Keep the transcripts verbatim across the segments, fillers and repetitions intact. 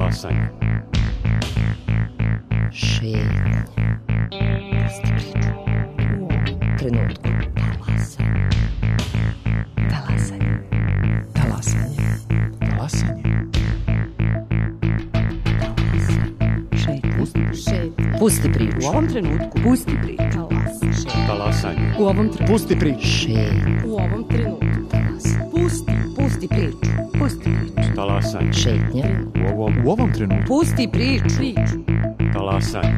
Talasanje. Šetnje. Pusti priču. U ovom trenutku. Talasanje. Talasanje. Talasanje. Talasanje. Šetnje. Pusti priču. U ovom trenutku. Pusti priču. Talasanje. Talasanje. U ovom trenutku. Pusti priču. Šetnje. U ovom trenutku. Talasanje. Pusti. Pusti priču. Pusti priču. Talasanje. Šetnje. U ovom, U ovom trenutku. Pusti priču. Priču. talasanje.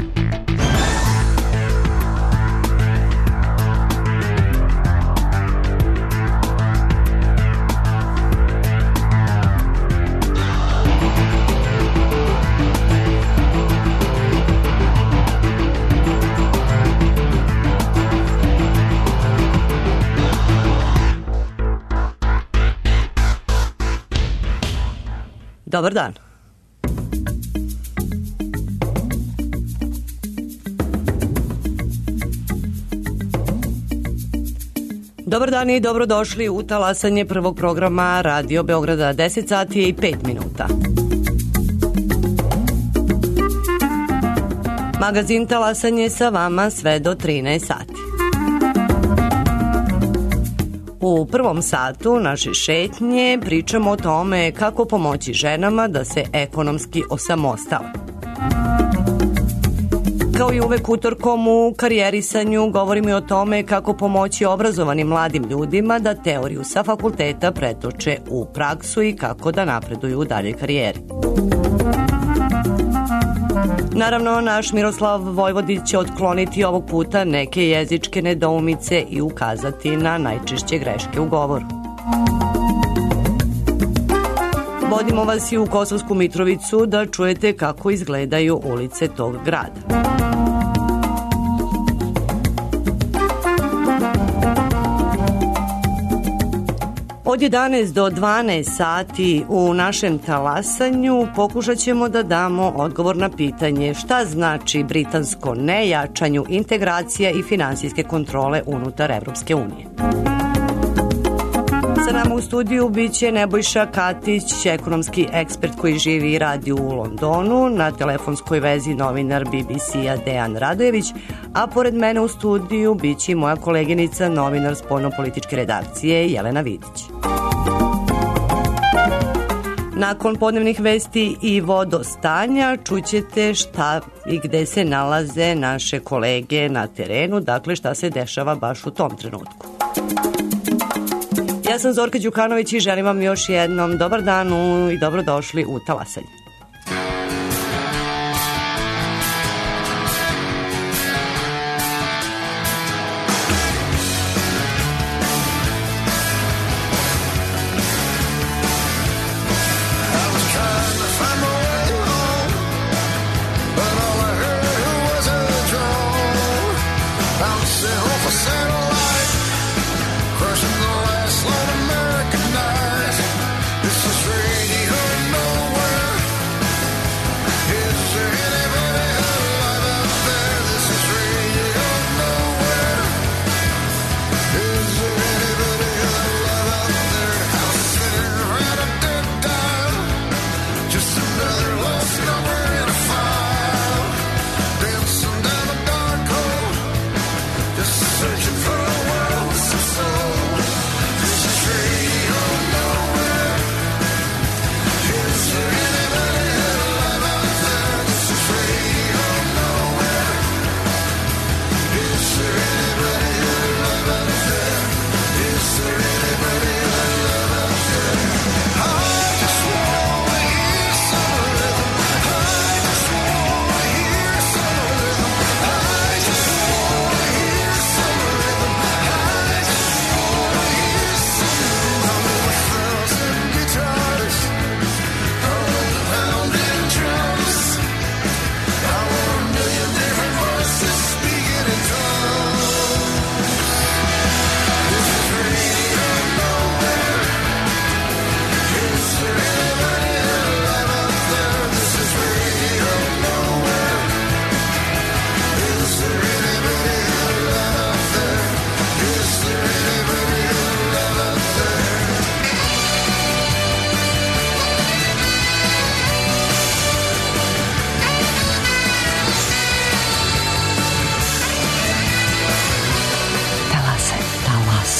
Dobar dan. Dobar dan i dobrodošli u talasanje prvog programa Radio Beograda. deset sati i pet minuta. Magazin Talasanje sa vama sve do trinaest sati. U prvom satu naše šetnje pričamo o tome kako pomoći ženama da se ekonomski osamostale. Kao i uvek utorkom u karijerisanju govorimo i o tome kako pomoći obrazovanim mladim ljudima da teoriju sa fakulteta pretoče u praksu i kako da napreduju u daljoj karijeri. Naravno, naš Miroslav Vojvodić će otkloniti ovog puta neke jezičke nedoumice i ukazati na najčešće greške u govoru. Vodimo vas i u Kosovsku Mitrovicu da čujete kako izgledaju ulice tog grada. Od jedanaest do dvanaest sati u našem talasanju pokušat ćemo da damo odgovor na pitanje šta znači britansko nejačanju integracija i finansijske kontrole unutar Evropske unije. Sa nama u studiju biće Nebojša Katić, ekonomski ekspert koji živi i radi u Londonu, na telefonskoj vezi novinar B B C-a Dejan Radojević, a pored mene u studiju biće moja koleginica, novinar spoljnopolitičke redakcije Jelena Vidić. Nakon podnevnih vesti i vodostanja čućete šta i gde se nalaze naše kolege na terenu, dakle šta se dešava baš u tom trenutku. Ja sam Zorka Đukanović i želim vam još jednom dobar dan i dobrodošli u talasanje. This is radio nowhere.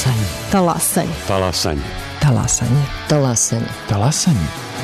Talasanje. Talasanje. Talasanje. Talasanje. Talasanje. Talasanje.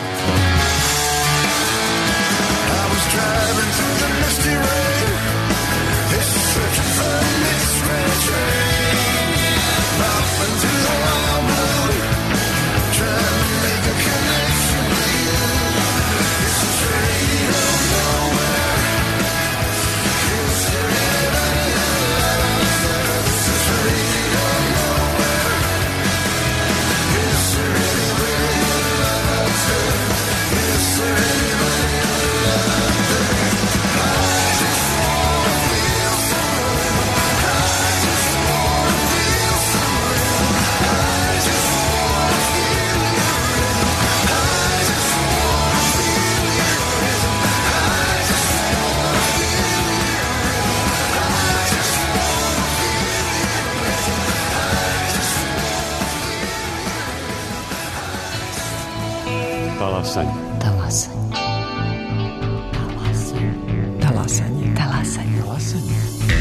Talasanje. Talasanje. Talasanje. Talasanje. Talasanje.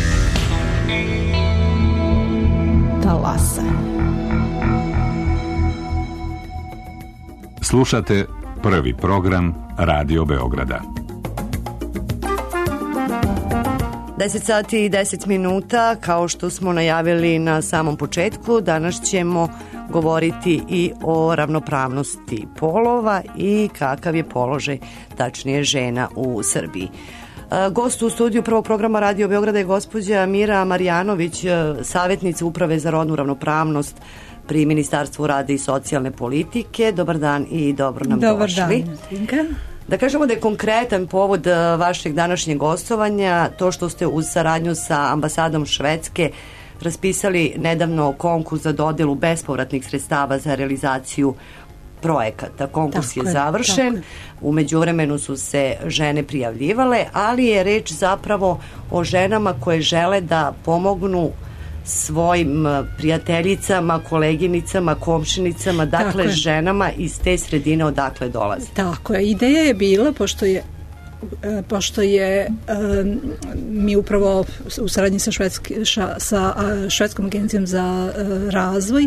Talasanje. Slušate prvi program Radio Beograda. deset sati i deset minuta, kao što smo najavili na samom početku, danas ćemo govoriti i o ravnopravnosti polova i kakav je položaj, tačnije, žena u Srbiji. Gost u studiju prvog programa Radio Beograda je gospođa Mira Marjanović, savjetnica Uprave za rodnu ravnopravnost pri Ministarstvu rada i socijalne politike. Dobar dan i dobro nam Dobar došli. Dobar dan. Da kažemo da je konkretan povod vašeg današnjeg gostovanja to što ste uz saradnju sa ambasadom Švedske raspisali nedavno konkurs za dodelu bespovratnih sredstava za realizaciju projekata. Konkurs tako je, je završen, u međuvremenu su se žene prijavljivale, ali je reč zapravo o ženama koje žele da pomognu svojim prijateljicama, koleginicama, komšinicama, dakle ženama iz te sredine odakle dolaze. Tako je. Ideja je bila, pošto je pošto je um, mi upravo u saradnji sa, švedski, ša, sa Švedskom agencijom za uh, razvoj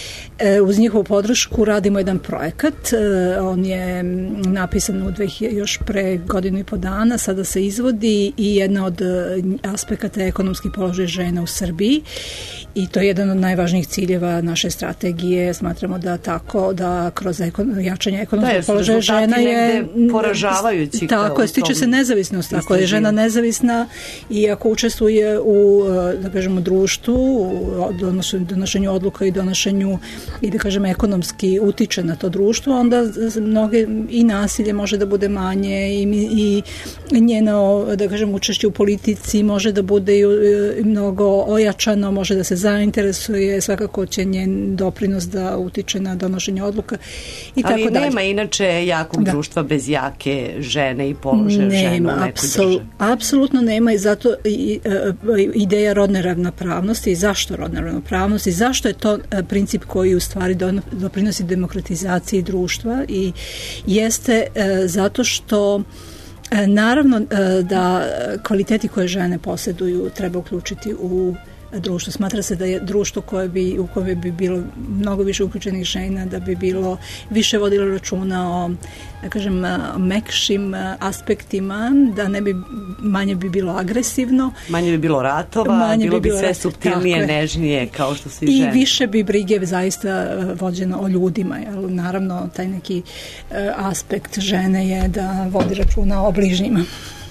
uz njihovu podršku radimo jedan projekat. On je napisan u još pre godinu i po dana, sada se izvodi i jedna od aspekata je ekonomski položaj žena u Srbiji i to je jedan od najvažnijih ciljeva naše strategije. Smatramo da tako, da kroz ekon, jačanje ekonomskog da, položaja žena je poražavajući. Tako je, stiče se nezavisnost. Ako je žena nezavisna i ako učestvuje u, da kažemo, društvu, u donošenju odluka i donošenju i da kažem ekonomski utiče na to društvo, onda mnoge i nasilje može da bude manje i, i njeno, da kažem, učešće u politici može da bude i, i mnogo ojačano, može da se zainteresuje, svakako će njen doprinos da utiče na donošenje odluka i ali tako dalje. Ali nema inače jakog da. društva bez jake žene i položaja žena u nekoj državi. Apsolutno nema i zato i, i, ideja rodne ravnopravnosti i zašto rodna ravnopravnost i zašto je to princip koji u stvari doprinosi demokratizaciji društva i jeste e, zato što e, naravno e, da kvaliteti koje žene posjeduju treba uključiti u društvo. Smatra se da je društvo koje bi, u kojem bi bilo mnogo više uključenih žena, da bi bilo više vodilo računa o, da kažem, mekšim aspektima, da ne bi, manje bi bilo agresivno. Manje bi bilo ratova, manje bilo bi, bilo bi sve suptilnije, nežnije, kao što su i žene. I više bi brige zaista vođeno o ljudima. Jer, naravno, taj neki aspekt žene je da vodi računa o bližnjima.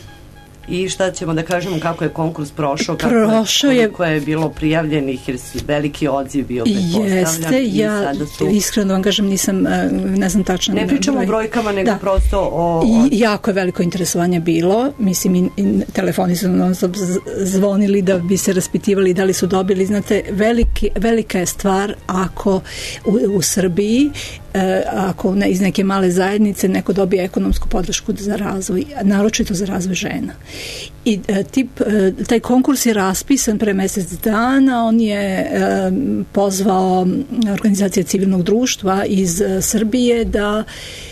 I šta ćemo da kažemo, kako je konkurs prošao, kako prošao je, koliko je bilo prijavljenih, jer si veliki odziv bio pretpostavljan. Jeste, ja su... iskreno vam kažem, nisam, ne znam tačno. Ne pričamo broj. o brojkama, nego da. prosto o, o... I, jako je veliko interesovanje bilo, mislim i, i telefoni su nam zvonili da bi se raspitivali da li su dobili, znate, veliki, velika je stvar ako u, u Srbiji ako ne, iz neke male zajednice neko dobije ekonomsku podršku za razvoj, naročito za razvoj žena. I tip, taj konkurs je raspisan pre mjesec dana, on je pozvao organizacije civilnog društva iz Srbije da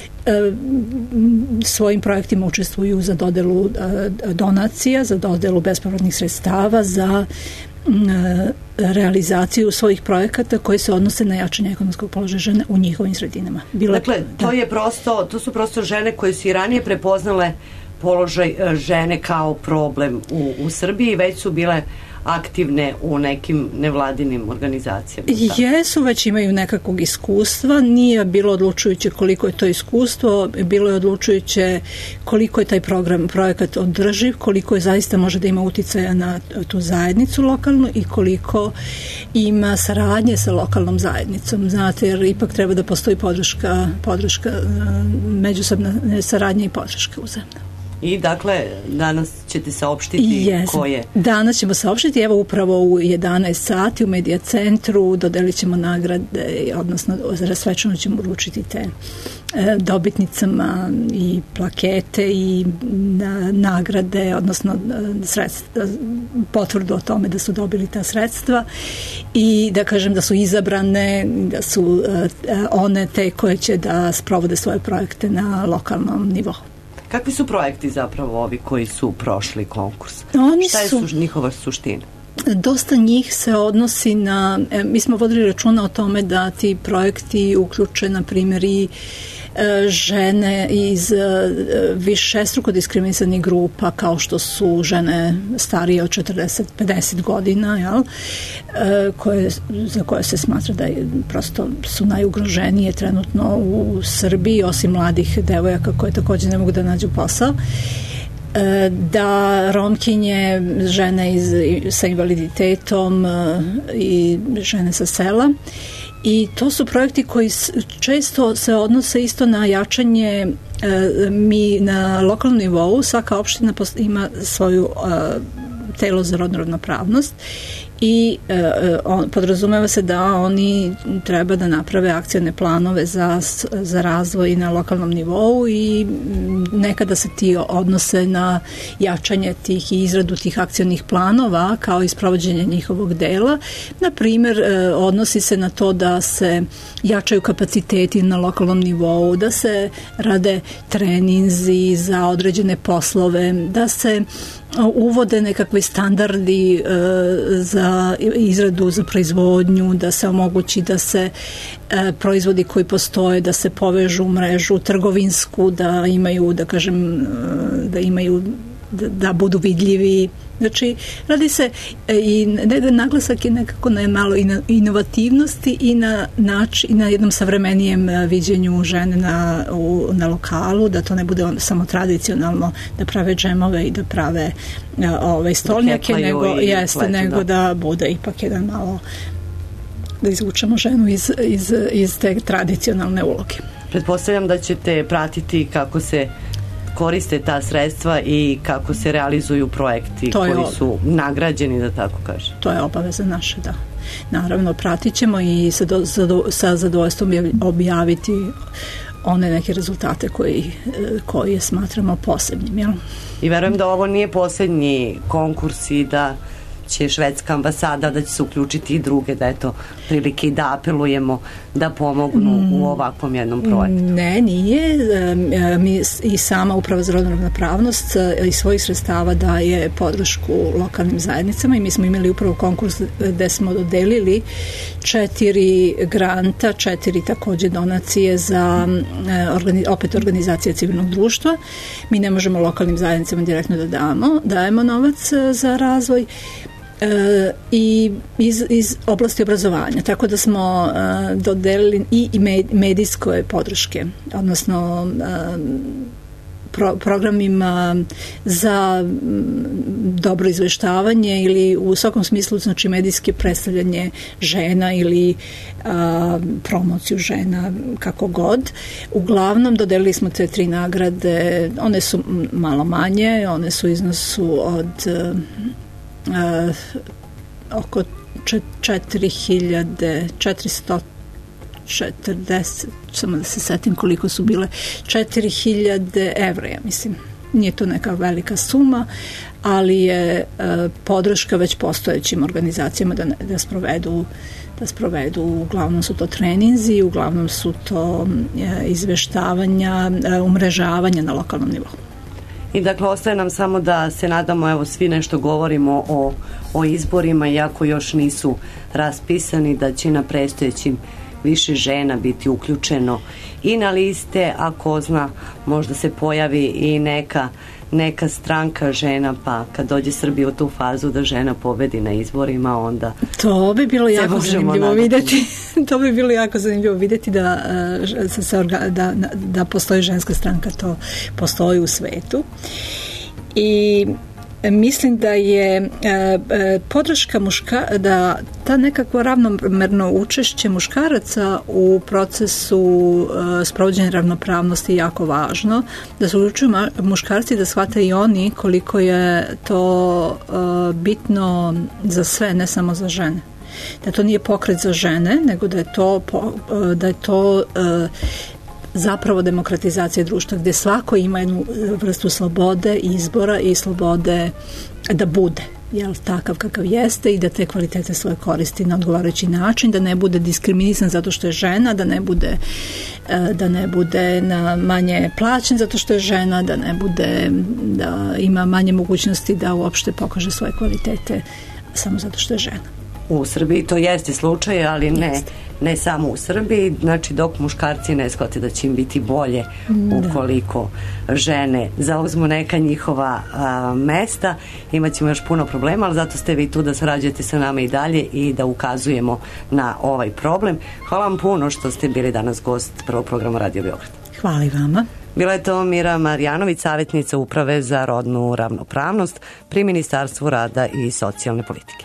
svojim projektima učestvuju za dodelu donacija, za dodelu bespovratnih sredstava za realizaciju svojih projekata koji se odnose na jačanje ekonomskog položaja žena u njihovim sredinama. Bilo, dakle, to da. je prosto, to su prosto žene koje su i ranije prepoznale položaj žene kao problem u, u Srbiji, već su bile aktivne u nekim nevladinim organizacijama. Jesu, već imaju nekakvog iskustva, nije bilo odlučujuće koliko je to iskustvo, bilo je odlučujuće koliko je taj program, projekat održiv, koliko je zaista može da ima uticaja na tu zajednicu lokalnu i koliko ima saradnje sa lokalnom zajednicom. Znate, jer ipak treba da postoji podrška, podrška međusobna saradnja i podrška uzajamna. I dakle, danas ćete saopštiti yes. ko je? Danas ćemo saopštiti, evo upravo u jedanaest sati u Medija centru dodelit ćemo nagrade, odnosno svečano ćemo uručiti te e, dobitnicama i plakete i na, nagrade, odnosno sredstva, potvrdu o tome da su dobili ta sredstva i da kažem da su izabrane, da su e, one te koje će da sprovode svoje projekte na lokalnom nivou. Kakvi su projekti zapravo ovi koji su prošli konkurs? Oni Šta je su, su, njihova suština? Dosta njih se odnosi na, e, mi smo vodili računa o tome da ti projekti uključe, na primjer, i e, žene iz e, višestruko diskriminisanih grupa, kao što su žene starije od četrdeset do pedeset godina, jel? E, koje, za koje se smatra da je, prosto su najugroženije trenutno u Srbiji, osim mladih devojaka koje također ne mogu da nađu posao, da romkinje, žene iz, sa invaliditetom i žene sa sela. I to su projekti koji često se odnose isto na jačanje, mi na lokalnom nivou, svaka opština ima svoju telo za rodnu ravnopravnost i e, on, podrazumeva se da oni treba da naprave akcione planove za, za razvoj na lokalnom nivou i nekada se ti odnose na jačanje tih i izradu tih akcionih planova kao i sprovođenje njihovog dela. Na primjer, e, odnosi se na to da se jačaju kapaciteti na lokalnom nivou, da se rade treninzi za određene poslove, da se uvode nekakvi standardi e, za izradu, za proizvodnju, da se omogući da se e, proizvodi koji postoje, da se povežu u mrežu trgovinsku, da imaju, da kažem, da imaju, da, da budu vidljivi. Znači, radi se i naglasak je nekako na malo i na inovativnosti i na, nač, i na jednom savremenijem viđenju žene na, u, na lokalu, da to ne bude samo tradicionalno da prave džemove i da prave ove, stolnjake, nego, jeste, pletu, nego da. da bude ipak jedan malo da izvučemo ženu iz, iz, iz te tradicionalne uloge. Pretpostavljam da ćete pratiti kako se koriste ta sredstva i kako se realizuju projekti koji ob... su nagrađeni, da tako kažem. To je obaveza naša, da. Naravno, pratit ćemo i sa, do, sa, do, sa zadovoljstvom objaviti one neke rezultate koji, koji smatramo posebnim. Jel? I verujem da ovo nije poslednji konkurs i da će švedska ambasada, da će se uključiti i druge, da eto prilike i da apelujemo da pomognu mm, u ovakvom jednom projektu. Ne, nije. Mi i sama Uprava za rodnu ravnopravnost iz svojih sredstava daje podršku lokalnim zajednicama i mi smo imali upravo konkurs gde smo dodelili četiri granta, četiri takođe donacije za opet organizacije civilnog društva. Mi ne možemo lokalnim zajednicama direktno da damo, dajemo novac za razvoj E, i iz, iz oblasti obrazovanja, tako da smo e, dodelili i, i medijske podrške, odnosno e, pro, programima za m, dobro izveštavanje ili u svakom smislu, znači medijske predstavljanje žena ili a, promociju žena, kako god. Uglavnom dodelili smo te tri nagrade, one su malo manje, one su u iznosu od Uh, oko četiri hiljade četiristo četrdeset, samo da se setim koliko su bile, četiri hiljade evra, ja mislim. Nije to neka velika suma, ali je uh, podrška već postojećim organizacijama da, da sprovedu da sprovedu, uglavnom su to treninzi, uglavnom su to uh, izveštavanja, uh, umrežavanja na lokalnom nivou. I dakle ostaje nam samo da se nadamo, evo svi nešto govorimo o, o izborima, iako još nisu raspisani, da će na predstojećim više žena biti uključeno i na liste, a ko zna, možda se pojavi i neka neka stranka žena, pa kad dođe Srbija u tu fazu da žena pobedi na izborima, onda to bi bilo jako zanimljivo vidjeti. To bi bilo jako zanimljivo vidjeti da, se, da, da postoji ženska stranka, to postoji u svetu. I mislim da je e, podrška muška, da ta nekako ravnomerno učešće muškaraca u procesu e, sprovođenja ravnopravnosti je jako važno, da se uključuju muškarci, da shvate i oni koliko je to e, bitno za sve, ne samo za žene. Da to nije pokret za žene, nego da je to, da je to e, zapravo demokratizacija društva, gdje svako ima jednu vrstu slobode izbora i slobode da bude, jel, takav kakav jeste i da te kvalitete svoje koristi na odgovarajući način, da ne bude diskriminisan zato što je žena, da ne bude da ne bude na manje plaćen zato što je žena, da ne bude, da ima manje mogućnosti da uopšte pokaže svoje kvalitete samo zato što je žena. U Srbiji to jeste slučaj, ali ne, ne samo u Srbiji, znači dok muškarci ne shvate da će im biti bolje ukoliko žene zauzmu neka njihova a, mesta, imat ćemo još puno problema, ali zato ste vi tu da sarađujete sa nama i dalje i da ukazujemo na ovaj problem. Hvala vam puno što ste bili danas gost prvog programa Radio Beograd. Hvala i vama. Bila je to Mira Marjanović, savjetnica Uprave za rodnu ravnopravnost pri Ministarstvu rada i socijalne politike.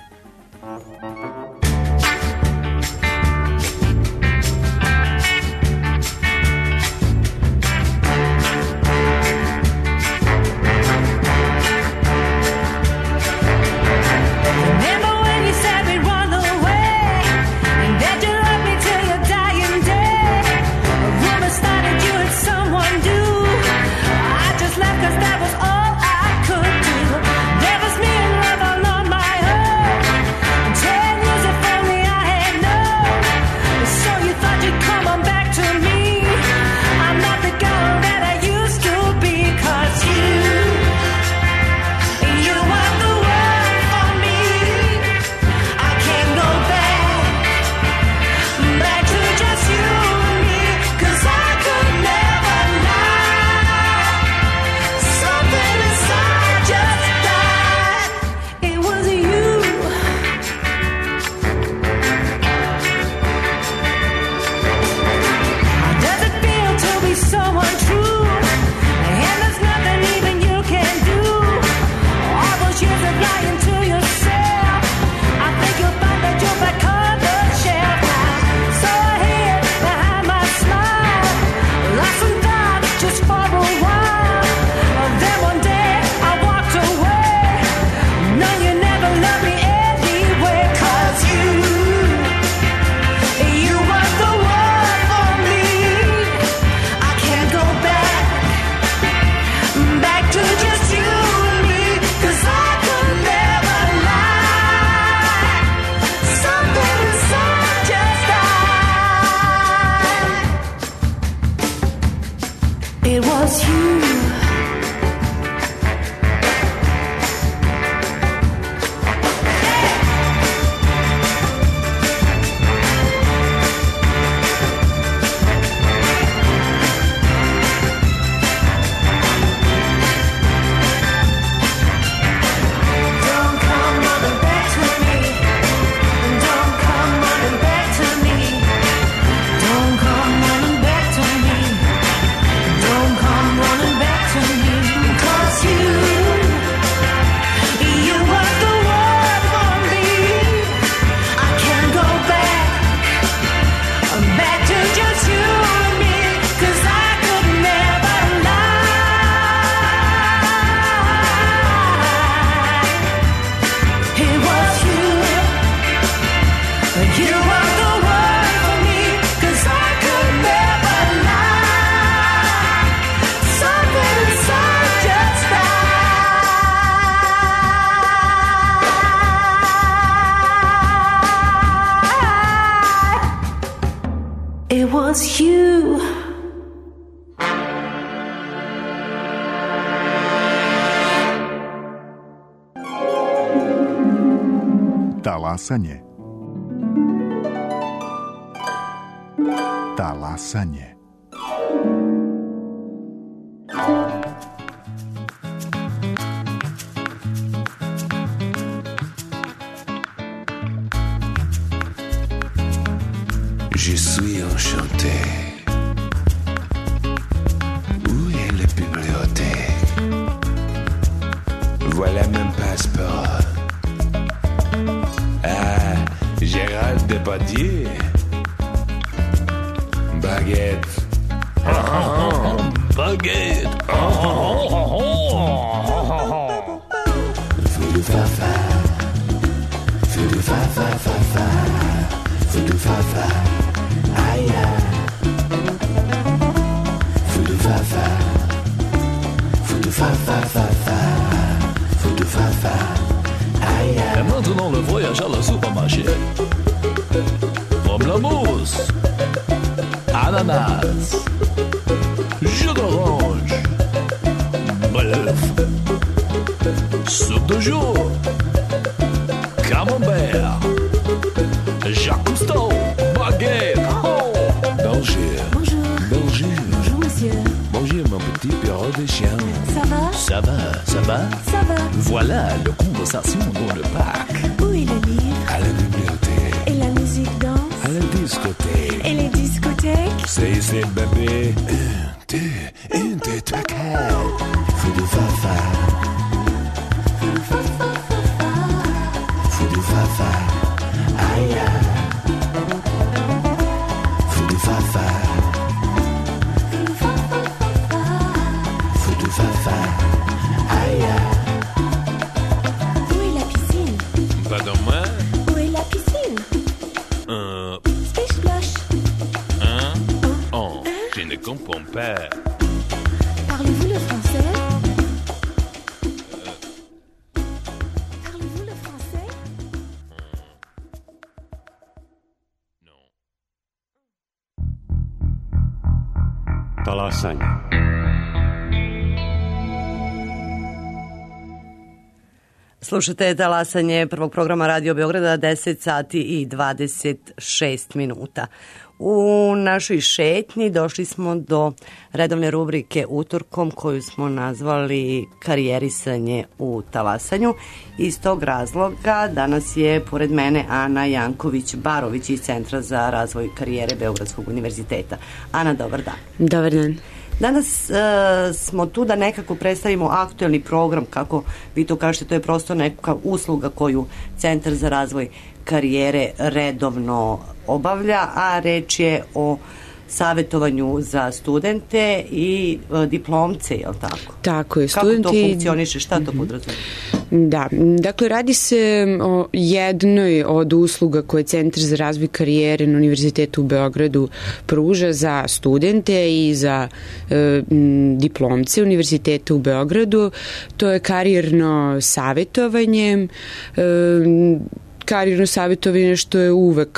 was you. Talasanje. Talasanje. Je suis enchanté. Où est la bibliothèque? Voilà mon passeport. Ah, Gérald Depardieu. Baguette. Oh, oh, oh. Baguette. Oh, oh, oh, oh. Fou du fa-fa. Fou du fa-fa-fa-fa. Fou du fa-fa. Aïe. Fou du fa-fa. Fou du fa-fa-fa-fa. Fou du fa-fa. Aïe. Et maintenant le voyage à la supermarché. Pomme la mousse. Ananas, jus d'orange, bœuf, soupe de jour, camembert, Jacques Cousteau, baguette, oh. Bonjour. Bonjour. Bonjour. Bonjour, monsieur. Bonjour, mon petit perro de chien. Ça va? Ça va, ça va? Ça va. Voilà la conversation dans le parc. Où est le livre? À la bibliothèque. Et la musique danse? À la discothèque. Et les discothèques? C'est ici, bébé. Un, deux, un, deux, trois, quatre. Fou du fa-fa. Fou du fa-fa-fa-fa. Fou du fa-fa. Aïe. Fou du fa-fa. Fou du fa-fa. Aïe. Où est la piscine? Pardon, moi? Où est la piscine? Euh... Splish Splash. Hein? Oh, je ne comprends pas. Parlez-vous le français? Parlez-vous le français? Non. Talasanje. Slušate talasanje prvog programa Radio Beograda, deset sati i dvadeset šest minuta. U našoj šetnji došli smo do redovne rubrike Utorkom koju smo nazvali Karijerisanje u talasanju. Iz tog razloga danas je pored mene Ana Janković-Barović iz Centra za razvoj karijere Beogradskog univerziteta. Ana, dobar dan. Dobar dan. Danas uh, smo tu da nekako predstavimo aktuelni program, kako vi to kažete, to je prosto neka usluga koju Centar za razvoj karijere redovno obavlja, a reč je o savjetovanju za studente i uh, diplomce, je li tako? Tako je. Kako Studenti... to funkcioniše, šta to podrazumije? Da, dakle radi se o jednoj od usluga koje Centar za razvoj karijere na Univerzitetu u Beogradu pruža za studente i za e, diplomce Univerziteta u Beogradu. To je karijerno savjetovanje. E, Karijerno savjetovanje što je uvek,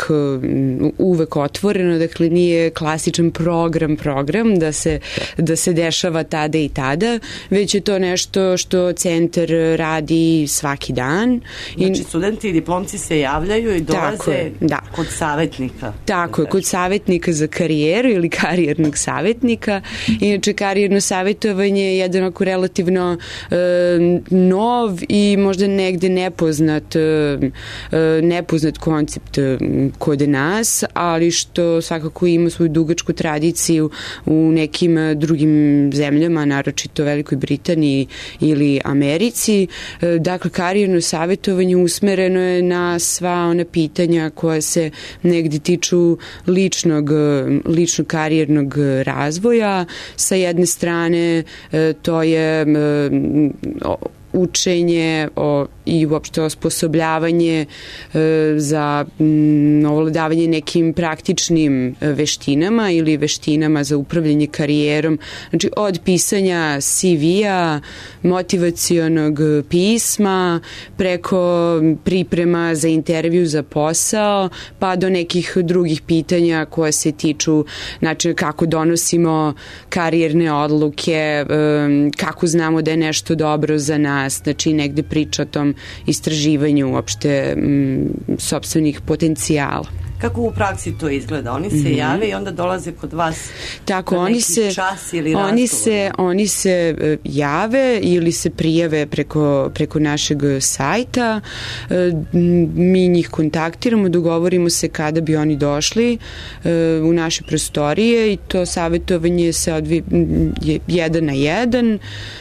uvek otvoreno, dakle nije klasičan program, program da se, da se dešava tada i tada, već je to nešto što centar radi svaki dan. Znači studenti i diplomci se javljaju i dolaze je, da. kod savjetnika. Tako je, kod savjetnika za karijeru ili karijernog savjetnika. Inače, karijerno savjetovanje je jedan ako relativno e, nov i možda negde nepoznat e, nepoznat koncept kod nas, ali što svakako ima svoju dugačku tradiciju u nekim drugim zemljama, naročito Velikoj Britaniji ili Americi. Dakle, karijerno savjetovanje usmereno je na sva ona pitanja koja se negdje tiču ličnog, ličnog karijernog razvoja. Sa jedne strane to je učenje o, i uopšte osposobljavanje e, za m, ovladavanje nekim praktičnim veštinama ili veštinama za upravljanje karijerom. Znači od pisanja C V-a, motivacionog pisma, preko priprema za intervju za posao, pa do nekih drugih pitanja koje se tiču načina kako donosimo karijerne odluke, e, kako znamo da je nešto dobro za nas, nas, znači negde priča o tom istraživanju uopšte m, sopstvenih potencijala. Kako u praksi to izgleda? Oni se mm-hmm. jave i onda dolaze kod vas tako, na oni neki se, čas ili oni razgovor? se, oni se jave ili se prijave preko, preko našeg sajta. Mi njih kontaktiramo, dogovorimo se kada bi oni došli u naše prostorije i to savjetovanje se odvi jedan na jedan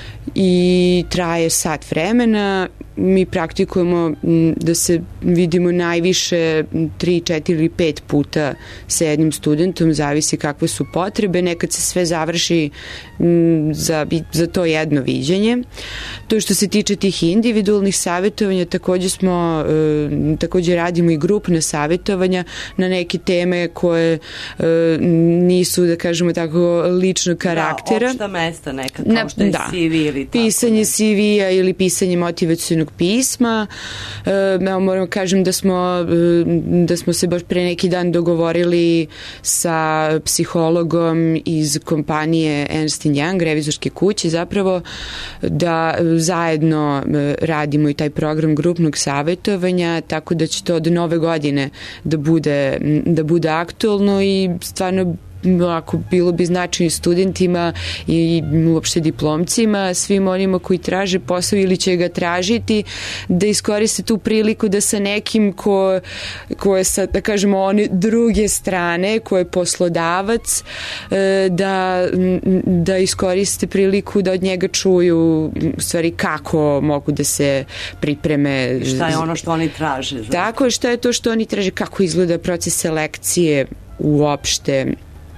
i traje sat vremena. Mi praktikujemo da se vidimo najviše tri, četiri ili pet puta sa jednim studentom, zavisi kakve su potrebe. Nekad se sve završi za, za to jedno viđenje. To što se tiče tih individualnih savjetovanja, takođe smo takođe radimo i grupne savjetovanja na neke teme koje nisu, da kažemo tako, ličnog karaktera. Da, opšta mesta neka, kao što je da. C V ili tako. Pisanje C V-a ili pisanje motivacionog pisma. Evo, moram kažem da smo, da smo se baš pre neki dan dogovorili sa psihologom iz kompanije Ernst and Young, revizorske kuće, zapravo da zajedno radimo i taj program grupnog savjetovanja, tako da će to od nove godine da bude, da bude aktualno i stvarno ako bilo bi značajno studentima i uopšte diplomcima, svim onima koji traže posao ili će ga tražiti, da iskoriste tu priliku da sa nekim ko, ko je sa, da kažemo, one druge strane, ko je poslodavac, da, da iskoriste priliku da od njega čuju u stvari kako mogu da se pripreme. Šta je ono što oni traže? Znači? Tako je, šta je to što oni traže, kako izgleda proces selekcije uopšte.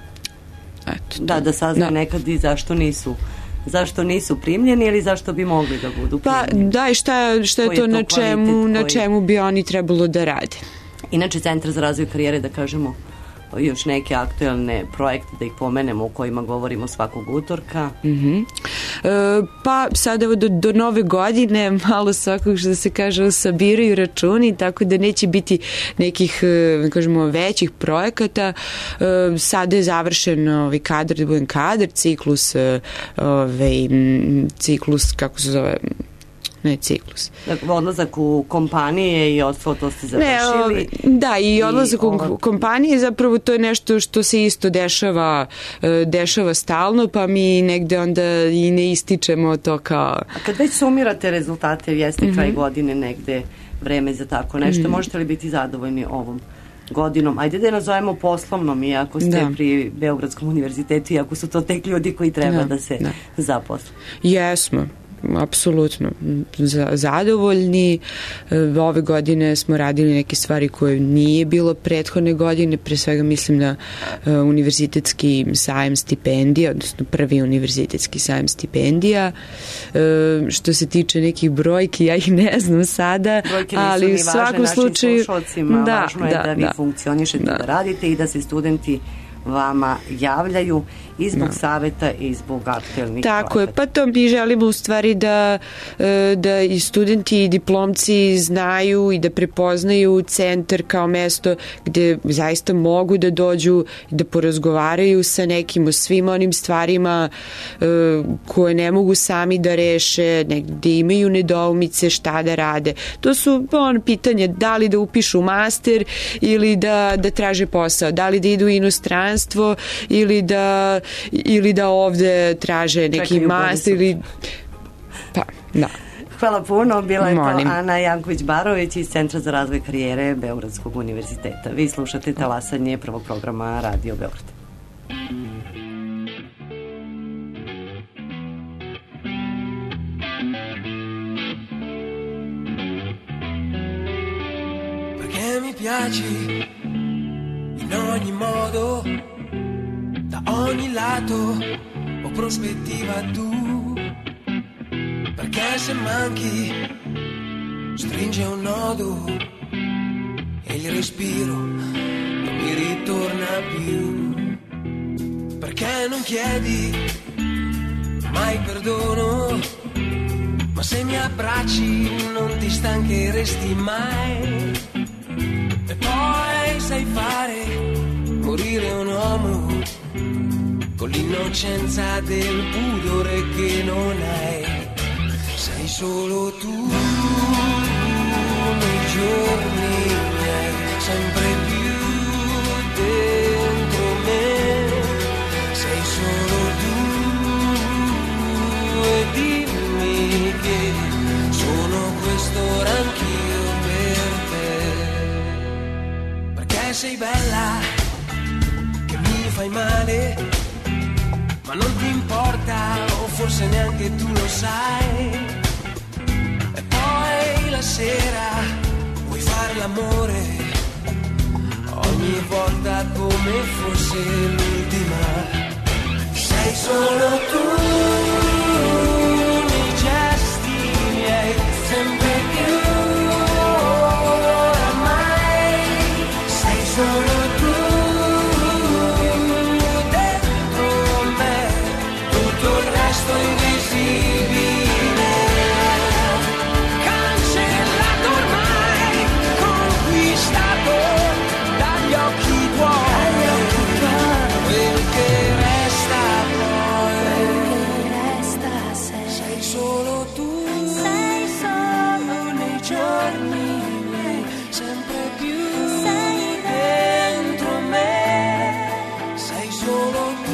Eto, da, da saznaju da. nekad i zašto nisu zašto nisu primljeni ili zašto bi mogli da budu primljeni. Pa da, i šta, šta je to, je to na, čemu, koji... na čemu bi oni trebalo da rade. Inače, Centar za razvoj karijere, da kažemo, još neke aktuelne projekte da ih pomenemo o kojima govorimo svakog utorka. Mm-hmm. E, pa sad evo do, do nove godine malo svakog što se kaže sabiraju računi, tako da neće biti nekih da kažemo većih projekata. E, sada je završen ovaj kadar, da budem kadar, ciklus ovaj, ciklus kako se zove ne ciklus. Dakle, odlazak u kompanije i odstvo, to ste završili. Ne, da, i odlazak i u ovo... kompanije zapravo to je nešto što se isto dešava, dešava stalno, pa mi negde onda i ne ističemo to kao... A kad već sumirate rezultate, jeste mm-hmm. kraj godine negde vreme za tako nešto, mm-hmm. možete li biti zadovoljni ovom godinom? Ajde da je nazovemo poslovnom, iako ste da. pri Beogradskom univerzitetu, iako su to tek ljudi koji treba da, da se da. zaposle. Jesmo. Apsolutno zadovoljni. Ove godine smo radili neke stvari koje nije bilo prethodne godine, pre svega mislim na univerzitetski sajem stipendija, odnosno prvi univerzitetski sajem stipendija. Što se tiče nekih brojki, ja ih ne znam sada, ali u svakom slučaju da, važno je da, da vi da. funkcionišete, da. da radite i da se studenti vama javljaju i zbog no. saveta i zbog aktuelnih Tako projekata. je, pa to mi želimo u stvari da, da i studenti i diplomci znaju i da prepoznaju centar kao mesto gde zaista mogu da dođu i da porazgovaraju sa nekim o svim onim stvarima koje ne mogu sami da reše, gde imaju nedoumice, šta da rade. To su on pitanje da li da upišu master ili da, da traže posao, da li da idu u inostranstvo ili da ili da ovde traže neki Čekaju master ili pa, da. Hvala puno, bila je Molim. to Ana Janković-Barović iz Centra za razvoj karijere Beogradskog univerziteta. Vi slušate talasanje prvog programa Radio Beograd. Perché mi piaci in ogni modo, da ogni lato o prospettiva tu, perché se manchi stringe un nodo e il respiro non mi ritorna più, perché non chiedi mai perdono, ma se mi abbracci non ti stancheresti mai, e poi sai fare morire un uomo con l'innocenza del pudore che non hai. Sei solo tu nei giorni miei, sempre più dentro me, sei solo tu e dimmi che sono quest'ora anch'io per te, perché sei bella, che mi fai male, ma non ti importa, o forse neanche tu lo sai. E poi la sera vuoi fare l'amore, ogni volta come fosse l'ultima. Sei solo tu nei gesti miei, sempre più oramai. Sei solo tu dentro me, tutto il resto invisibile, cancellato ormai, conquistato dagli occhi tuoi, quel che resta poi, sei solo tu, sei solo nei giorni miei, sempre più dentro me, sei solo tu.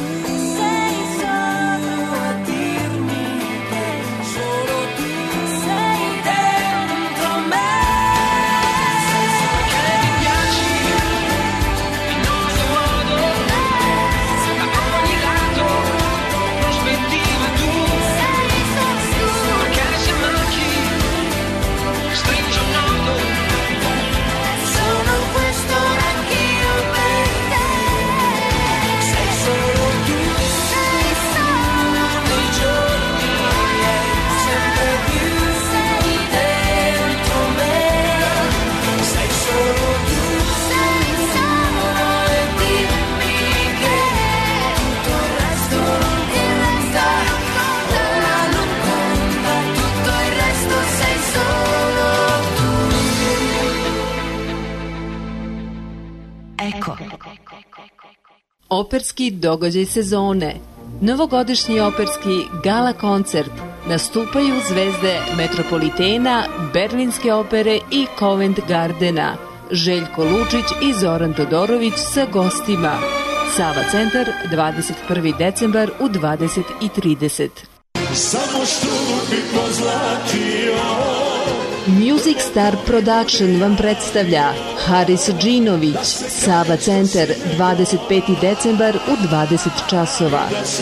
Operski događaj sezone. Novogodišnji operski gala koncert. Nastupaju zvezde Metropolitena, Berlinske opere i Covent Gardena. Željko Lučić i Zoran Todorović sa gostima. Sava centar, dvadeset prvi decembar u dvadeset i trideset. Samo što bi pozlatio. Music Star Production vam predstavlja Haris Džinović, Sava centar, dvadeset peti decembar u dvadeset časova.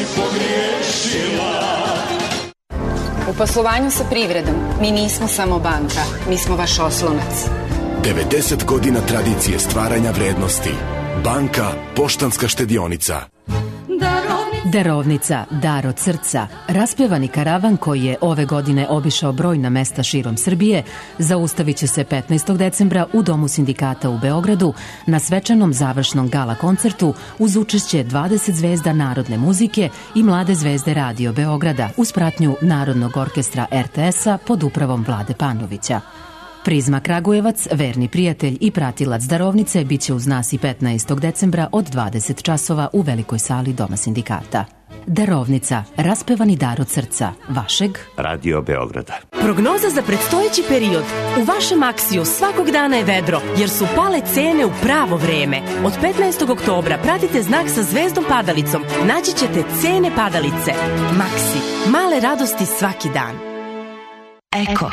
U poslovanju sa privredom mi nismo samo banka, mi smo vaš oslonac. devedeset godina tradicije stvaranja vrednosti. Banka Poštanska štedionica. Darovnica, dar od srca, raspevani karavan koji je ove godine obišao brojna mesta širom Srbije, zaustavit će se petnaestog decembra u Domu sindikata u Beogradu na svečanom završnom gala koncertu uz učešće dvadeset zvezda narodne muzike i mlade zvezde Radio Beograda uz pratnju Narodnog orkestra er te es-a pod upravom Vlade Panovića. Prizma Kragujevac, verni prijatelj i pratilac darovnice, bit će uz nas i petnaestog decembra od dvadeset časova u velikoj sali Doma sindikata. Darovnica, raspevani dar od srca, vašeg Radio Beograda. Prognoza za predstojeći period. U vašem Aksiju svakog dana je vedro, jer su pale cene u pravo vreme. Od petnaestog oktobra pratite znak sa zvezdom padalicom. Naći ćete cene padalice. Maksi, male radosti svaki dan. Eko.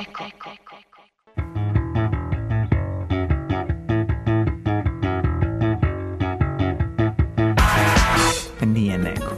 Nije nego.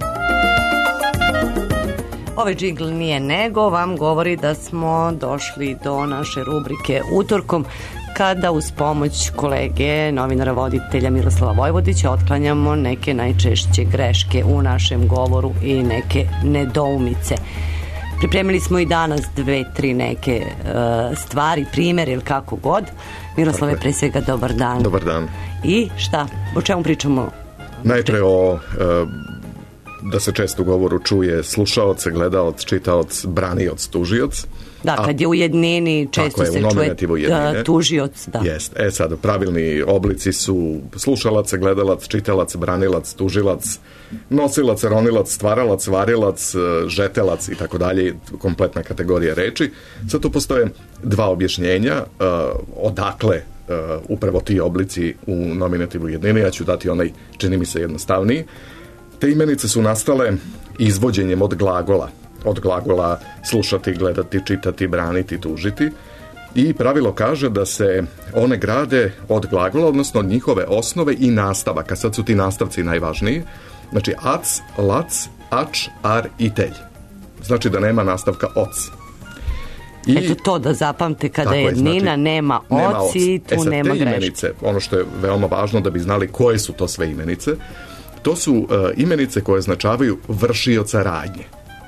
Ovaj džingl nije nego vam govori da smo došli do naše rubrike Utorkom, kada uz pomoć kolege novinara voditelja Miroslava Vojvodića otklanjamo neke najčešće greške u našem govoru i neke nedoumice. Pripremili smo i danas dve, tri neke uh, stvari, primjer ili kako god. Miroslave, pre svega dobar dan. Dobar dan. I šta? O čemu pričamo? Najpre o uh, da se često u govoru čuje slušaoc, gledaoc, čitaoc, branioc, tužioc. Da, kad je u jednini često je, se čuje uh, tužioc. Da. Jest. E sad, pravilni oblici su slušalac, gledalac, čitalac, branilac, tužilac, nosilac, ronilac, stvaralac, varilac, žetelac i tako dalje, kompletna kategorija reči. Sad tu postoje dva objašnjenja uh, odakle uh, upravo ti oblici u nominativu jednini. Ja ću dati onaj, čini mi se, jednostavniji. Te imenice su nastale izvođenjem od glagola. Od glagola slušati, gledati, čitati, braniti, tužiti. I pravilo kaže da se one grade od glagola, odnosno od njihove osnove i nastavaka. Sad su ti nastavci najvažniji. Znači, ac, lac, ač, ar i telj. Znači da nema nastavka oc. I, Eto to da zapamte, kada je jednina, znači, nema oc i tu e sad, nema greške. Imenice, ono što je veoma važno da bi znali koje su to sve imenice, to su uh, imenice koje označavaju vršioca radnje.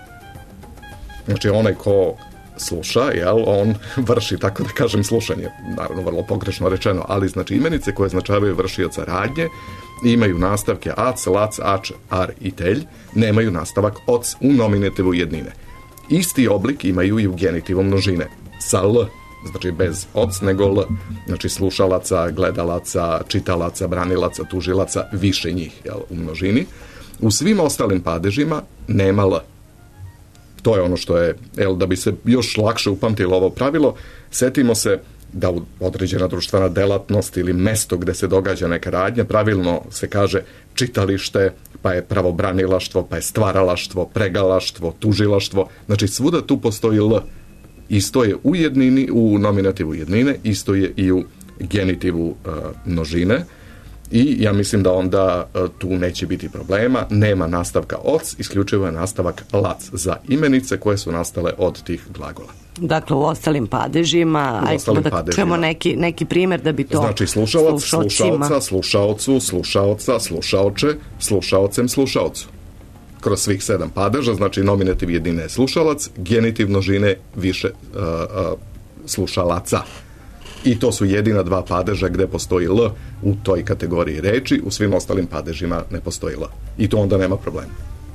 Znači, onaj ko sluša, jel, on vrši, tako da kažem, slušanje, naravno vrlo pogrešno rečeno, ali znači imenice koje označavaju vršioca radnje imaju nastavke ac, lac, ač, ar i telj, nemaju nastavak oc u nominativu jednine. Isti oblik imaju i u genitivu množine, sa l, znači bez oc nego l, znači slušalaca, gledalaca, čitalaca, branilaca, tužilaca, više njih, jel, u množini. U svim ostalim padežima nema l. To je ono što je, jel, da bi se još lakše upamtilo ovo pravilo, setimo se da u određena društvena delatnost ili mesto gde se događa neka radnja, pravilno se kaže čitalište, pa je pravobranilaštvo, pa je stvaralaštvo, pregalaštvo, tužilaštvo, znači svuda tu postoji l. Isto je u jednini, u nominativu jednine, isto je i u genitivu uh, množine. I ja mislim da onda uh, tu neće biti problema, nema nastavka oc, isključivo je nastavak lac za imenice koje su nastale od tih glagola. Dakle, u ostalim padežima, u ostalim ajmo da padežima. čujemo neki, neki primjer da bi to znači slušalac, slušaoca, slušaocu, slušaoca, slušaoče, slušaocem, slušaocu. Kroz svih sedam padeža, znači nominativ jednine je slušalac, genitiv množine više uh, uh, slušalaca. I to su jedina dva padeža gde postoji l u toj kategoriji reči, u svim ostalim padežima ne postoji l. I to onda nema problema.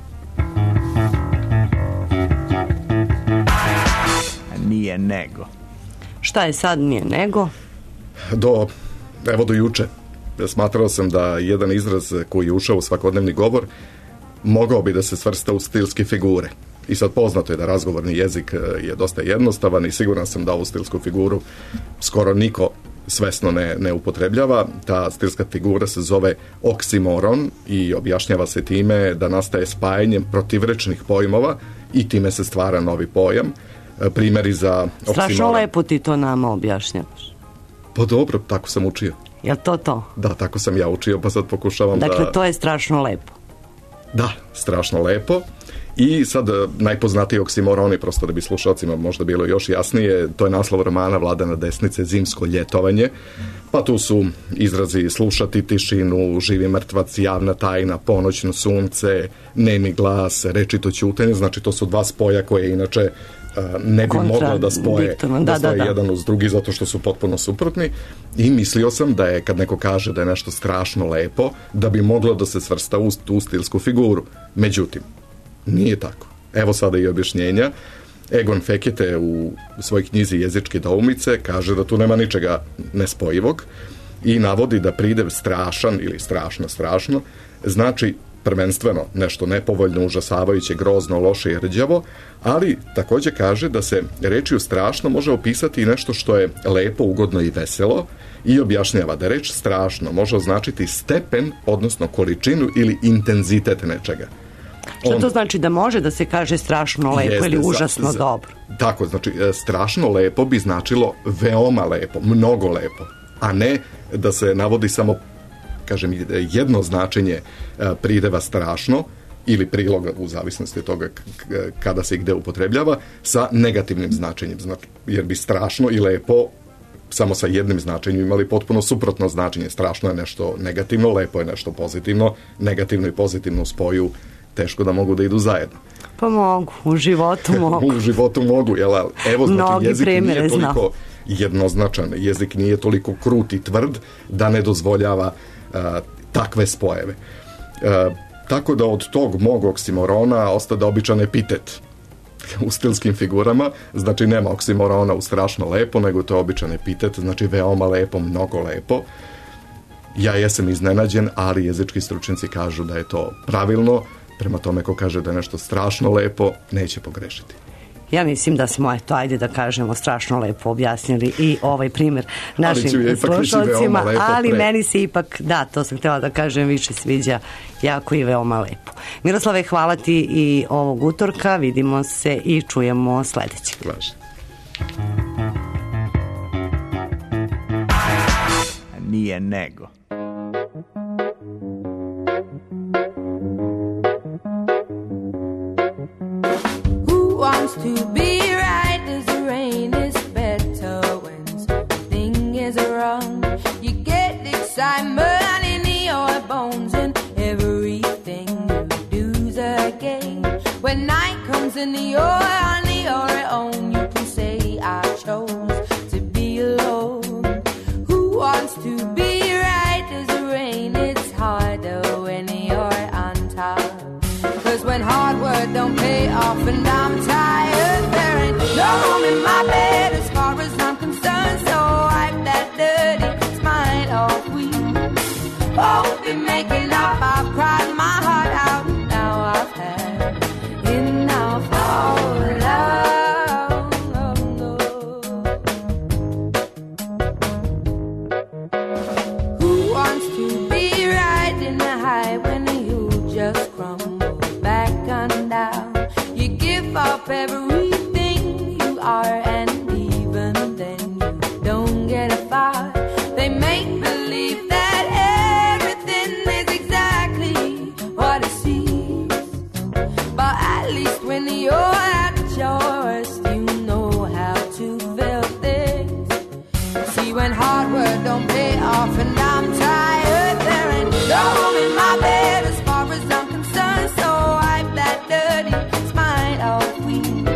Nije nego. Šta je sad nije nego? Do, evo do juče, smatrao sam da jedan izraz koji je ušao u svakodnevni govor mogao bi da se svrsta u stilske figure. I sad poznato je da razgovorni jezik je dosta jednostavan i siguran sam da ovu stilsku figuru skoro niko svesno ne, ne upotrebljava. Ta stilska figura se zove oksimoron i objašnjava se time da nastaje spajanjem protivrečnih pojmova i time se stvara novi pojam. Primjeri za oksimoron. Strašno lepo ti to nama objašnjavaš. Pa dobro, tako sam učio. Jel to to? Da, tako sam ja učio, pa sad pokušavam dakle, da... Dakle, to je strašno lepo. Da, strašno lepo. I sad najpoznatiji oksimoroni, prosto da bi slušalcima možda bilo još jasnije, to je naslov romana Vladana Desnice, Zimsko ljetovanje. Pa tu su izrazi slušati tišinu, živi mrtvac, javna tajna, ponoćno sunce, nemi glas, rečito ćutanje, znači to su dva spoja koje inače ne bi mogla da spoje da, da stoje da, da. jedan uz drugi zato što su potpuno suprotni i mislio sam da je kad neko kaže da je nešto strašno lepo da bi moglo da se svrsta u tu stilsku figuru. Međutim, nije tako. Evo sada i objašnjenja. Egon Fekete u svojoj knjizi Jezičke doumice kaže da tu nema ničega nespojivog i navodi da pridev strašan ili strašno strašno znači prvenstveno nešto nepovoljno, užasavajuće, grozno, loše i rđavo, ali također kaže da se rečju strašno može opisati i nešto što je lepo, ugodno i veselo i objašnjava da reč strašno može označiti stepen, odnosno količinu ili intenzitet nečega. Što to znači da može da se kaže strašno lepo jeste, ili užasno za, za, dobro? Tako, znači strašno lepo bi značilo veoma lepo, mnogo lepo, a ne da se navodi samo kažem, jedno značenje prideva strašno ili priloga u zavisnosti od toga kada se i gde upotrebljava sa negativnim značenjem, jer bi strašno i lepo samo sa jednim značenjem imali potpuno suprotno značenje. Strašno je nešto negativno, lepo je nešto pozitivno, negativno i pozitivno u spoju teško da mogu da idu zajedno. Pa mogu, u životu mogu. U životu mogu, jel? Evo, znači, mnogi jezik nije toliko znam. jednoznačan, jezik nije toliko krut i tvrd da ne dozvoljava Uh, takve spojeve. Uh, Tako da od tog mog oksimorona ostade običan epitet u stilskim figurama, znači nema oksimorona u strašno lepo, nego to je običan epitet, znači veoma lepo, mnogo lepo. Ja jesam iznenađen, ali jezički stručnjaci kažu da je to pravilno, prema tome ko kaže da je nešto strašno lepo, neće pogrešiti. Ja mislim da smo, eto, ajde da kažemo, strašno lepo objasnili i ovaj primjer našim slušalcima, ali pre. Meni se ipak, da, to sam htjela da kažem, više sviđa jako i veoma lepo. Miroslave, hvala ti i ovog utorka, vidimo se i čujemo sledećeg. Važi. Nije nego. Wants to be right as the rain is better when something is wrong. You get excitement in your bones and everything you do's a game. When night comes and you're on your own, you can say I chose to be alone. Who wants to be right as the rain? It's harder when you're on top. Cause when hard work don't pay off and I'm tired, there ain't no room in my bed as far as I'm concerned. So wipe that dirty smile off. We both been making up. I've cried my heart out. Now I've had enough of love. Who wants to be right in the high when you just crumble back on down? You give up everything you are, and even then you don't get far. They make believe that everything is exactly what it seems, but at least when you're at your worst, you know how to feel things. See, when hard work don't pay off and I'm tired, there ain't no room in my bed as far as I'm concerned. So wipe that dirty smile off. We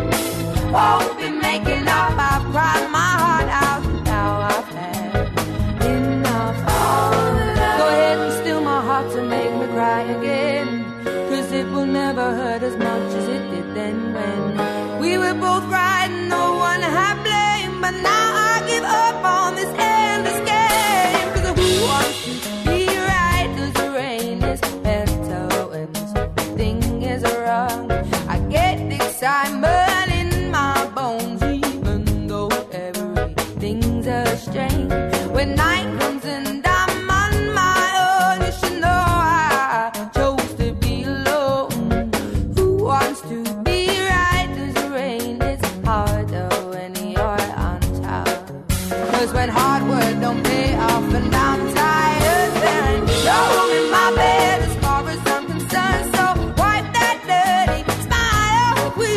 both been making up. I've cried my heart out. Now I've had enough of love. Go ahead and steal my heart to make me cry again, cause it will never hurt as much as it did then when we were both right and no one had blame. But now I give up on this endless game. Cause who wants to be right as the rain is better when something is wrong? I get excitement in my bones even though everything's a strain. When night comes and I'm on my own, you should know I chose to be alone. Who wants to be right as the rain? It's harder when you're on top. Cause when hard work don't pay off and I'm tired, there ain't no room in my bed as far as I'm concerned. So wipe that dirty smile. We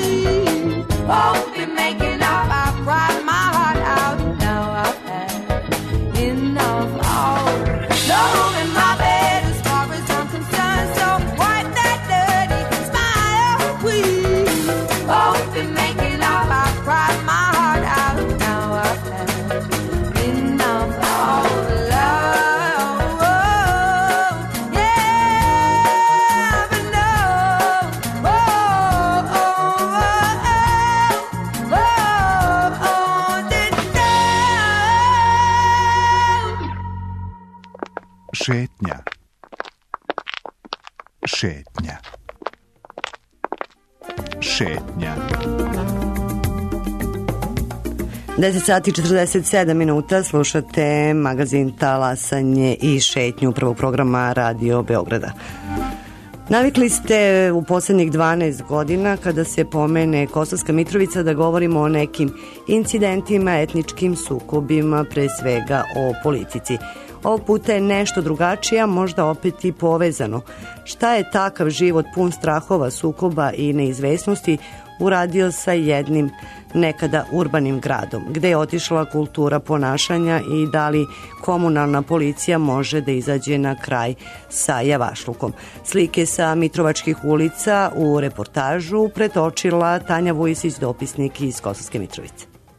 both been making up. I've cried my heart out. Now I've had enough. Oh, no room in my bed as far as I'm concerned. So wipe that dirty smile. We both been making up. I've cried my heart out. Now I've had enough of love. Oh, yeah, but no. Oh, oh, oh, oh, oh, oh, did Šetnja. Šetnja. Šetnja. deset sati četrdeset sedam minuta, slušate magazin Talasanje i šetnju prvog programa Radio Beograda. Navikli ste u poslednjih dvanaest godina kada se pomene Kosovska Mitrovica da govorimo o nekim incidentima, etničkim sukobima, pre svega o politici. Ovog puta je nešto drugačije, a možda opet i povezano. Šta je takav život pun strahova, sukoba i neizvesnosti uradio sa jednim nekada urbanim gradom, gde je otišla kultura ponašanja i da li komunalna policija može da izađe na kraj sa javašlukom. Slike sa Mitrovačkih ulica u reportažu pretočila Tanja Vujisić, dopisnik iz Kosovske Mitrovice. U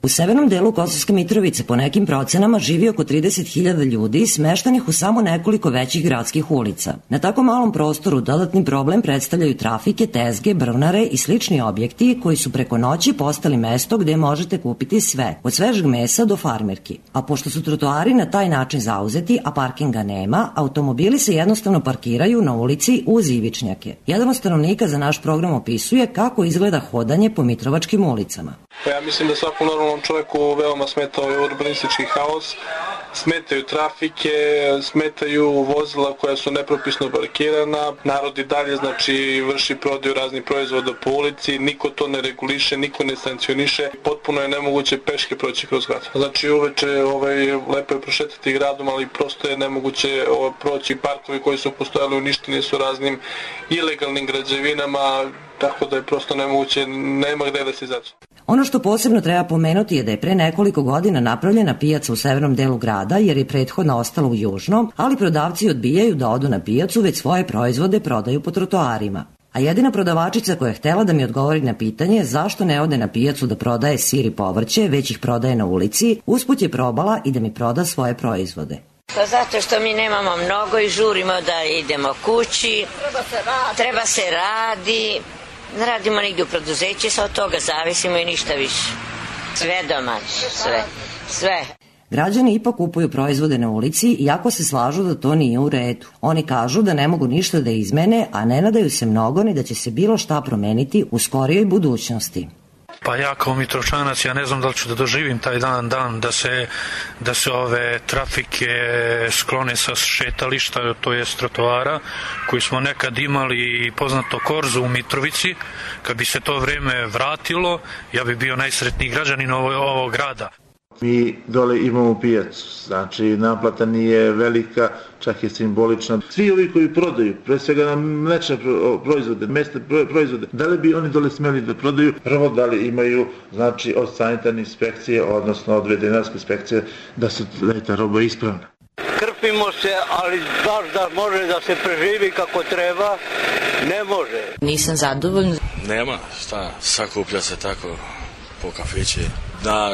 U severnom delu Kosovske Mitrovice po nekim procenama živi oko trideset hiljada ljudi smeštenih u samo nekoliko većih gradskih ulica. Na tako malom prostoru dodatni problem predstavljaju trafike, tezge, brvnare i slični objekti koji su preko noći postali mesto gde možete kupiti sve, od svežeg mesa do farmerki. A pošto su trotoari na taj način zauzeti, a parkinga nema, automobili se jednostavno parkiraju na ulici uz ivičnjake. Jedan od stanovnika za naš program opisuje kako izgleda hodanje po mitrovačkim ulicama. Pa ja mislim da svakom normalnom čovjeku veoma smeta ovaj urbanistički haos, smetaju trafike, smetaju vozila koja su nepropisno parkirana, narod i dalje znači vrši prodaju raznih proizvoda po ulici, niko to ne reguliše, niko ne sankcioniše, potpuno je nemoguće peške proći kroz grad. Znači uveče ovaj, lepo je prošetati gradom, ali prosto je nemoguće ovaj, proći parkovi koji su postojali uništeni su raznim ilegalnim građevinama, tako da je prosto nemoguće, nema gde da se izađe. Ono što posebno treba pomenuti je da je pre nekoliko godina napravljena pijaca u severnom delu grada jer je prethodna ostala u južnom, ali prodavci odbijaju da odu na pijacu, već svoje proizvode prodaju po trotoarima. A jedina prodavačica koja je htela da mi odgovori na pitanje zašto ne ode na pijacu da prodaje sir i povrće, već ih prodaje na ulici, usput je probala i da mi proda svoje proizvode. Pa zato što mi nemamo mnogo i žurimo da idemo kući, treba se radi, ne radimo nigdje u preduzeći, sa od toga zavisimo i ništa više. Sve domaće, sve, sve. Građani ipak kupuju proizvode na ulici, iako se slažu da to nije u redu. Oni kažu da ne mogu ništa da izmene, a ne nadaju se mnogo ni da će se bilo šta promeniti u skorijoj budućnosti. Pa ja kao Mitrovčanac, ja ne znam da li ću da doživim taj dan, dan da se, da se ove trafike sklone sa šetališta, to je trotoara, koji smo nekad imali poznato Korzu u Mitrovici. Kad bi se to vreme vratilo, ja bi bio najsretniji građanin ovog, ovog grada. Mi dole imamo pijacu, znači naplata nije velika, čak je simbolična. Svi ovi koji prodaju, pre svega na mlečne proizvode, mesne proizvode, da li bi oni dole smeli da prodaju? Prvo, da li imaju, znači, od sanitarne inspekcije, odnosno od veterinarske inspekcije, da se ta roba ispravna. Krpimo se, ali baš da može da se preživi kako treba, ne može. Nisam zadovoljna. Nema, šta, sakuplja se tako po kafići, da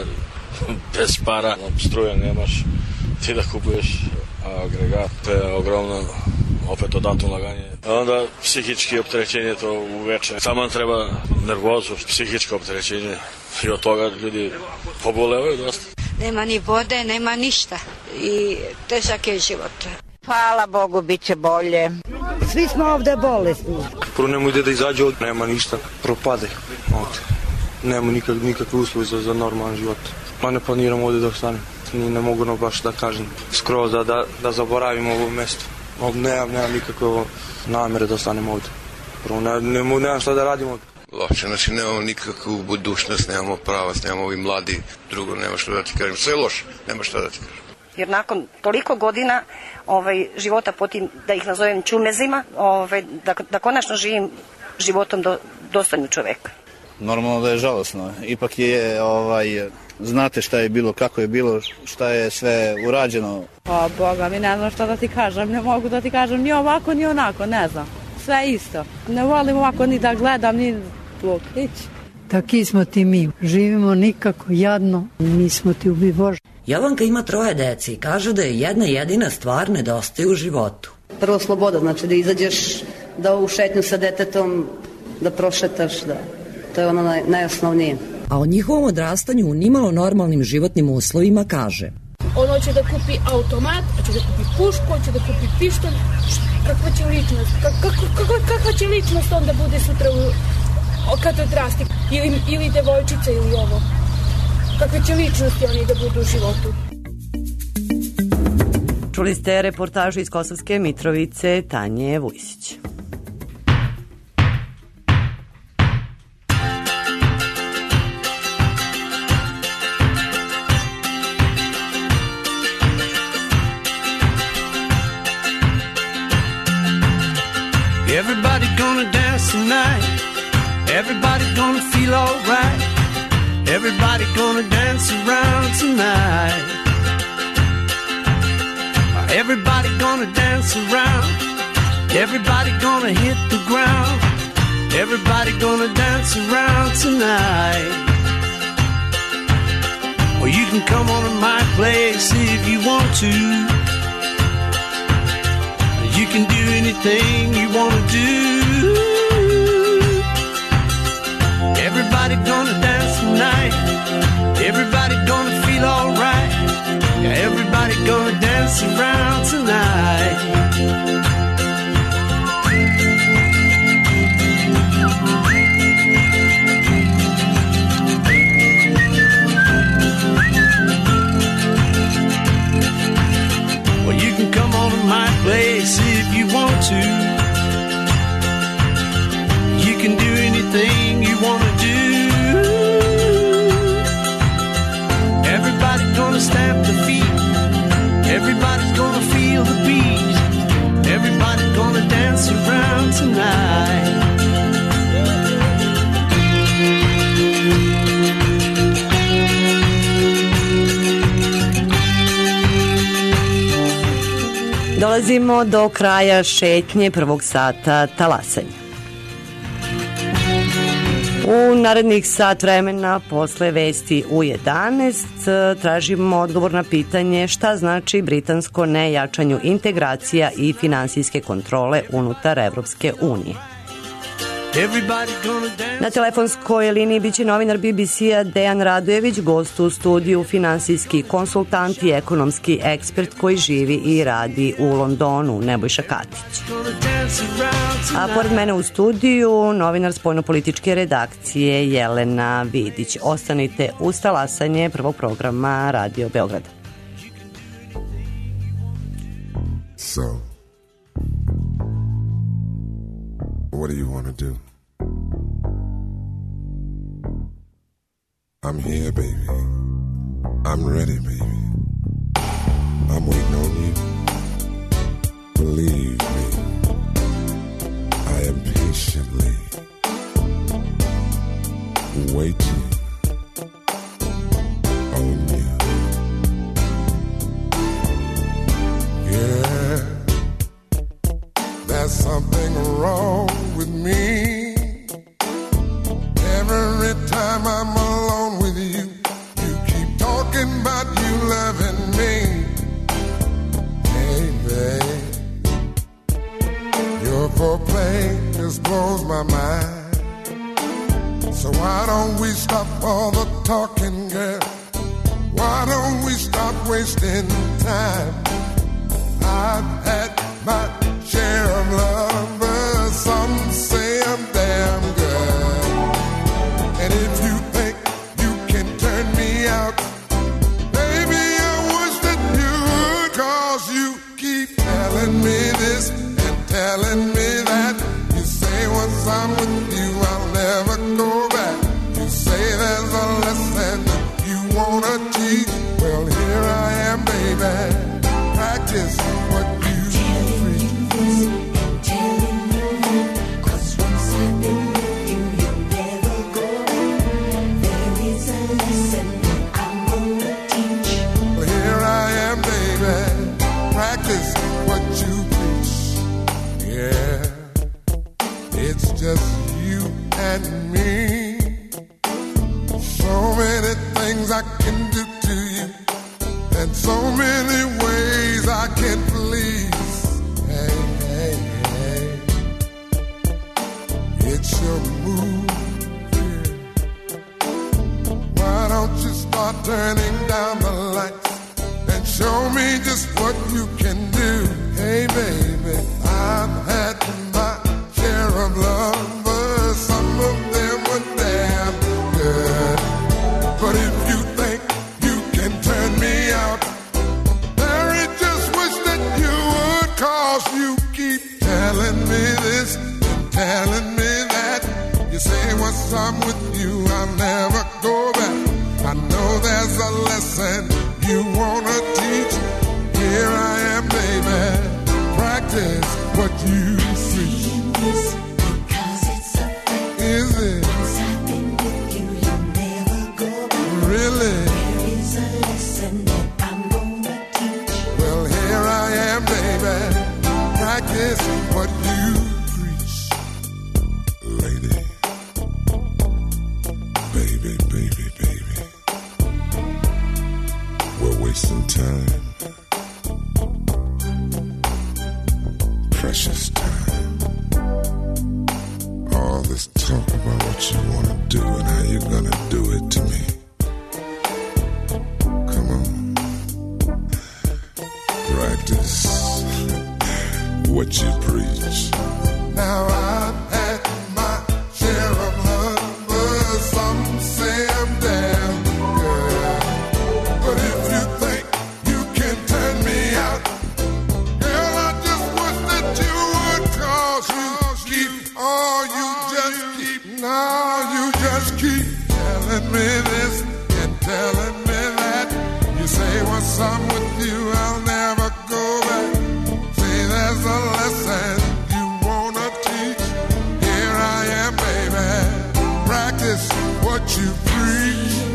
bez para, struje nemaš, ti da kupuješ agregat, to je ogromno, opet dodatno laganje. Onda psihički opterećenje to uveče, samo treba nervozu, psihičko opterećenje i od toga ljudi pobolevaju dosta. Nema ni vode, nema ništa i težak je život. Hvala Bogu, bit će bolje. Svi smo ovde bolesni. Prvo nemoj ide da izađe od, nema ništa, propade ovde. Nema nikak, nikakve uslovi za, za normalan život. Ma ne planiram ovde da ostanem, ni ne mogu no baš da kažem skroz da, da, da zaboravim ovo mesto. Nemam, nemam nikakve namere da ostanem ovde. Prvo ne, ne, nemam šta da radim ovde. Loše, znači nemamo nikakvu budućnost, nemamo pravac, nemamo ovi mladi, drugo nema što da ti kažem, sve je loše, nema šta da ti kažem. Jer nakon toliko godina ovaj, života potim, da ih nazovem čumezima, ovaj, da, da konačno živim životom do, dostojnog čoveka. Normalno da je žalosno, ipak je, ovaj, znate šta je bilo, kako je bilo, šta je sve urađeno. Pa Boga mi, ne znam šta da ti kažem, ne mogu da ti kažem ni ovako ni onako, ne znam, sve isto. Ne volim ovako ni da gledam, ni Bog, ići. Taki smo ti mi, živimo nikako jadno, nismo ti ubi Bože. Jovanka ima troje dece i kaže da je jedna jedina stvar nedostaje u životu. Prvo sloboda, znači da izađeš, da u šetnju sa detetom, da prošetaš, da, to je ono naj, najosnovnije. A o njihovom odrastanju u nimalo normalnim životnim uslovima kaže: on hoće da kupi automat, hoće da kupi pušku, hoće da kupi pištolj, kakva će ličnost, kako, kako, kakva će ličnost onda bude sutra u, kad odrasti, ili, ili devojčica ili ovo, kakve će ličnosti oni da budu u životu. Čuli ste reportažu iz Kosovske Mitrovice Tanje Vujsić. Everybody gonna dance tonight. Everybody gonna feel alright. Everybody gonna dance around tonight. Everybody gonna dance around. Everybody gonna hit the ground. Everybody gonna dance around tonight. Or you can come on to my place if you want to. You can do anything you want to do. Everybody gonna dance tonight. Everybody gonna feel alright. Yeah, everybody gonna dance around tonight. Well, you can come on to my place if you want to. You can do anything you want to do. Everybody's gonna stamp the feet. Everybody's gonna feel the beat. Everybody's gonna dance around tonight. Dolazimo do kraja šetnje prvog sata talasanja. U narednih sat vremena posle vesti u jedanaest tražimo odgovor na pitanje šta znači britansko nejačanju integracija i finansijske kontrole unutar Evropske unije. Na telefonskoj liniji biće novinar B B C-a Dejan Radojević, gost u studiju, finansijski konsultant i ekonomski ekspert koji živi i radi u Londonu, Nebojša Katić. A pored mene u studiju novinar spoljnopolitičke redakcije Jelena Vidić. Ostanite uz talasanje prvog programa Radio Beograda. So, what do you want to do? I'm here, baby. I'm ready, baby. I'm waiting on you. Believe me, I am patiently waiting on you. Yeah, there's something wrong with me. Every time I'm alone with you, you keep talking about you loving me. Hey, babe, your foreplay just blows my mind. So why don't we stop all the talking, girl? Why don't we stop wasting time? I've had my share of lovers, some say I'm damn good. And if you think you can turn me out, baby, I wish that you would, 'cause you keep telling me this and telling me that. You say once I'm with you, I'll never go back. You say there's a lesson you wanna teach. Well, here I am, baby. Practice what you preach. Practice what you preach. Yeah, it's just you and me. So many things I can do to you, and so many ways I can please. Hey, hey, hey, it's your move. Yeah. Why don't you start turning down the lights? Show me just what you can do. Hey, baby, I've had my share of lovers. Some of them were damn good. But if you think you can turn me out, Mary, just wish that you would, 'cause you keep telling me this and telling me that. You say once I'm with you, I'll never go back. I know there's a lesson you wanna teach. Here I am, baby. Practice what you preach. Is it? Really? Well, here I am, baby. Practice what you preach. Lady. Baby, baby, baby. talk about what you want to do and how you're gonna do it to me. Come on. Practice what you preach. Now I've had my share of lovers, some say I'm damn good. But if you think you can turn me out, girl, I just wish that you would, cause you keep, oh, you just keep, no, you just keep telling me this and telling me that. You say what's up with you, I'll never go back. Say there's a lesson you wanna teach. Here I am, baby. Practice what you preach.